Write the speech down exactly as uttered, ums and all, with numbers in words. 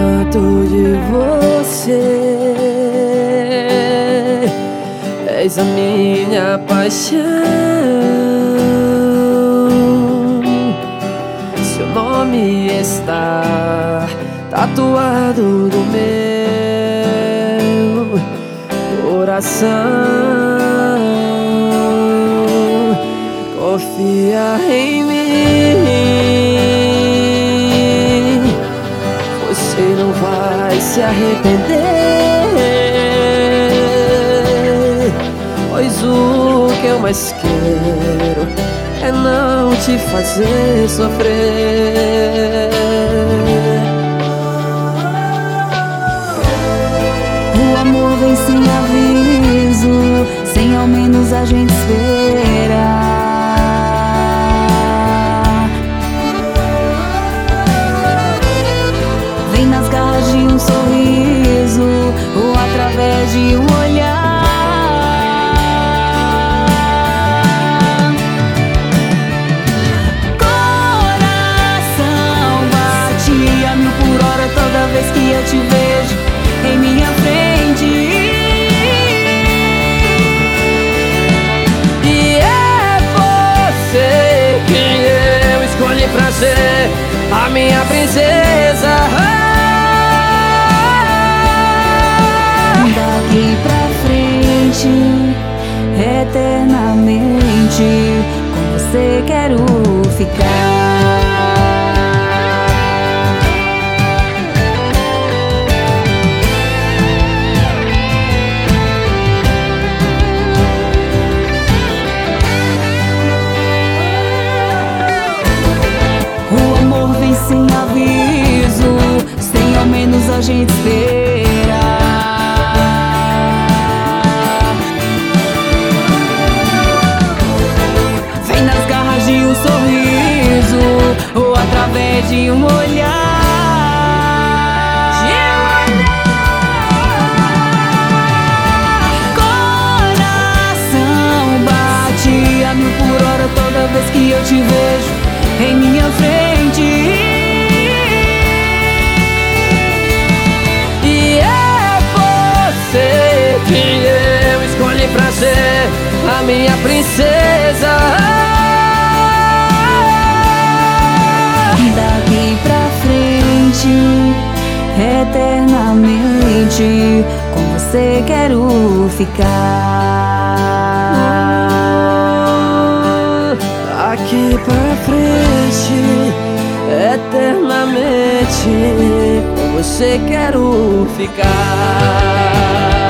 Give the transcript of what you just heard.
tanto de você. És a minha paixão. Seu nome está tatuado no meu coração. Confia em mim, você não vai se arrepender, pois o que eu mais quero é não te fazer sofrer. O amor vem sem aviso, sem ao menos a gente esperar. Vem nas garras de um sorriso ou através de um olhar. Coração bate a mil por hora toda vez que eu te vejo em minha frente. E é você quem eu escolhi pra ser a minha princesa. Daqui pra frente, eternamente, com você quero ficar. O amor vem sem aviso, sem ao menos a gente esperar. Vem nas garras de um sorriso ou através de um olhar. Coração bate a mil por hora toda vez que eu te vejo em minha frente. E é você quem eu escolhi pra ser a minha princesa. Daqui pra frente, eternamente, com você quero ficar. Daqui pra frente, eternamente, com você quero ficar.